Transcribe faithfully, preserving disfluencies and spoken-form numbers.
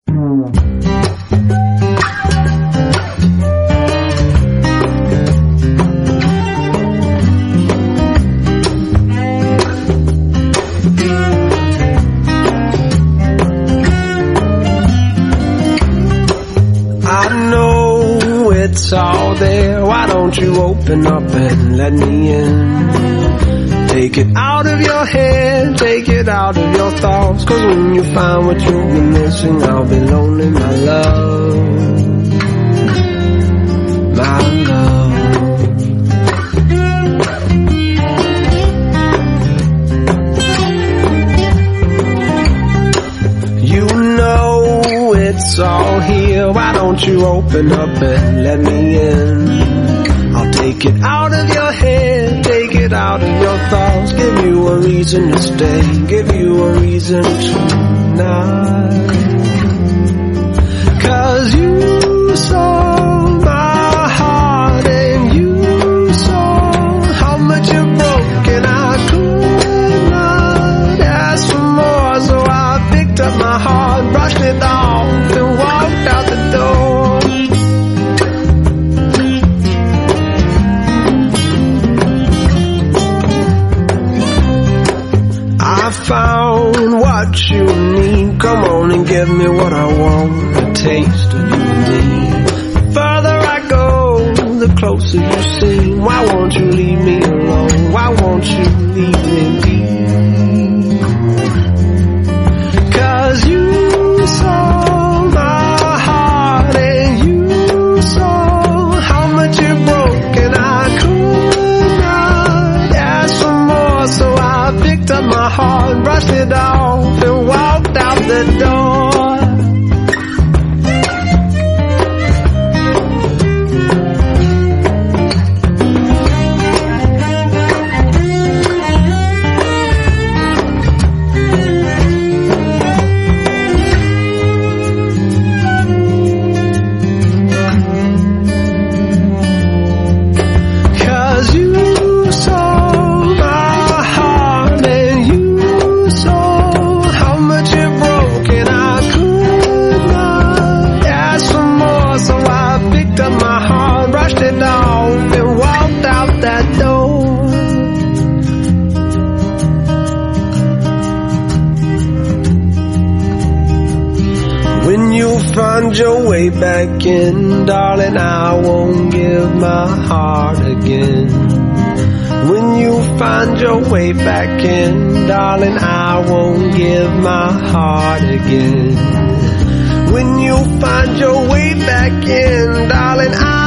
It's all there, why don't you open up and let me in? Take it out of your head, take it out of your thoughts, 'cause when you find what you've been missing, I'll be lonely, my love, my love. You know it's all here, why don't you open up and let me in? I'll take it out of your head, take it out of your thoughts, give you a reason to stay, give you a reason tonight. 'Cause you saw my heart and you saw how much you broke, and I could not ask for more, so I picked up my heart, brushed it off and walked out the door. I found what you need, come on and give me what I want, a taste of you and me. The further I go, the closer you seem, why won't you leave me alone, why won't you leave me be? 'Cause you saw my heart and you saw how much you broke, and I could not ask for more, so I picked up my heart, brushed it off and walked out the door. Find your way back in, darling, I won't give my heart again. When you find your way back in, darling, I won't give my heart again. When you find your way back in, darling, I